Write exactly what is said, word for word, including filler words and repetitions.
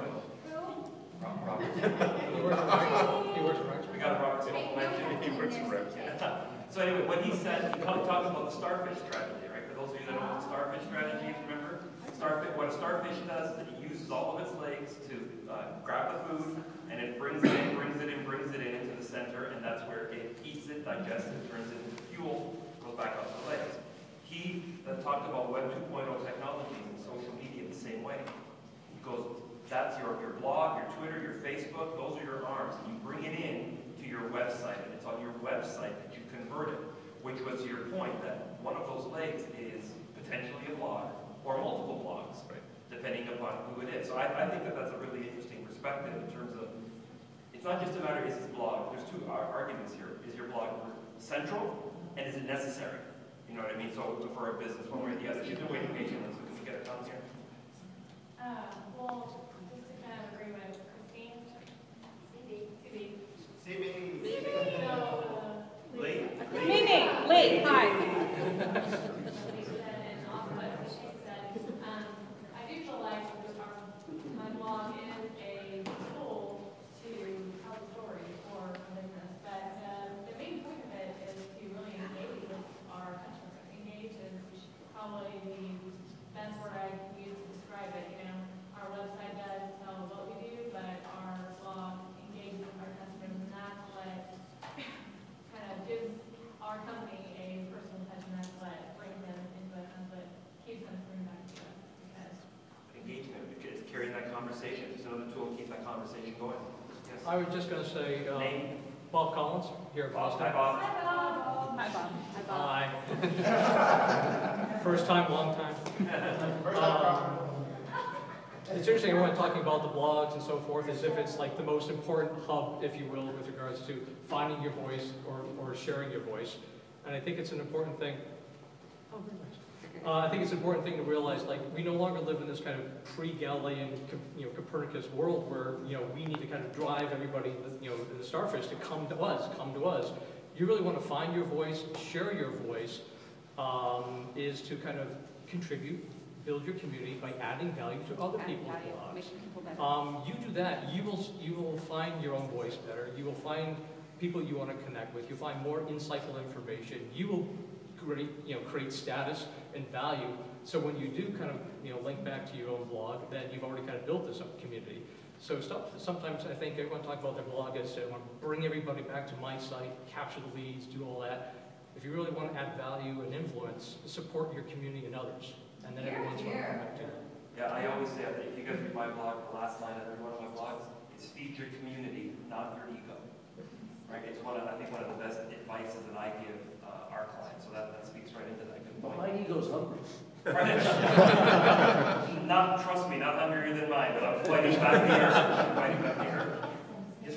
oh. Rob- Robert. He works in Rex. He works in Rex. We got a Robert Smith. He works in Rex. Yeah. So anyway, what he said, he talked about the starfish strategy, right? For those of you that don't know what starfish strategy is, remember? Starfish, what a starfish does is it uses all of its legs to uh, grab the food, and it brings it in, brings it in, brings it in into the center, and that's where it eats it, digests it, turns it into fuel, goes back up the legs. He uh, talked about Web two point oh technologies and social media the same way. He goes, that's your, your blog, your Twitter, your Facebook, those are your arms, and you bring it in to your website, and it's on your website that you convert it, which was to your point that one of those legs is potentially a blog or multiple blogs, right, depending upon who it is. So I, I think that that's a really interesting perspective in terms of, it's not just a matter of is this blog, there's two arguments here. Is your blog central, and is it necessary? You know what I mean? So for a business, one way or the other. She's been waiting patiently, so can we get a comment here? Uh, well, just to kind of agree with Christine, C B. C B. C B. C B. No. Lee? Meaning, Lee, hi. She said, and also what she said, um, I do feel like our, my blog is a tool to tell a story for a business, but uh, the main point of it is to really engage with our customers. Engage is probably the best word I can use to describe it. You know, our website does tell what we do, but our blog engages with our customers, and that's what kind of gives our company a personal touch, and that's what brings them into it, and that's what keeps them coming back to us. Because Engagement, it's carrying that conversation. It's another tool to keep that conversation going. Yes. I was just going to say, um, Name? Bob Collins, here at Bob. Boston. Hi, Bob. hi, Bob. Hi, Bob. Hi, Bob. Hi. First time, long time. First time, Um, It's interesting, everyone talking about the blogs and so forth as if it's like the most important hub, if you will, with regards to finding your voice or, or sharing your voice. And I think it's an important thing. Oh, very nice. Uh, I think it's an important thing to realize, like, we no longer live in this kind of pre-Galilean, you know, Copernicus world where, you know, we need to kind of drive everybody, you know, the starfish to come to us, come to us. You really want to find your voice, share your voice, um, is to kind of contribute, build your community by adding value to other Adding people's value, blogs. making people better. Um, you do that, you will you will find your own voice better. You will find people you want to connect with. You'll find more insightful information. You will create you know create status and value. So when you do kind of you know link back to your own blog, then you've already kind of built this up community. So stuff, sometimes I think everyone talks about their blog as I want to bring everybody back to my site, capture the leads, do all that. If you really want to add value and influence, support your community and others, and then everyone's going to come back to you. Yeah, I always say that if you guys read my blog, the last line of every one of my blogs, it's feed your community, not your ego. Right? It's one of, I think one of the best advices that I give uh, our clients. So that, that speaks right into that good point. My ego's hungry. Not, trust me, not hungrier than mine, but I'm fighting back the urge. I'm fighting back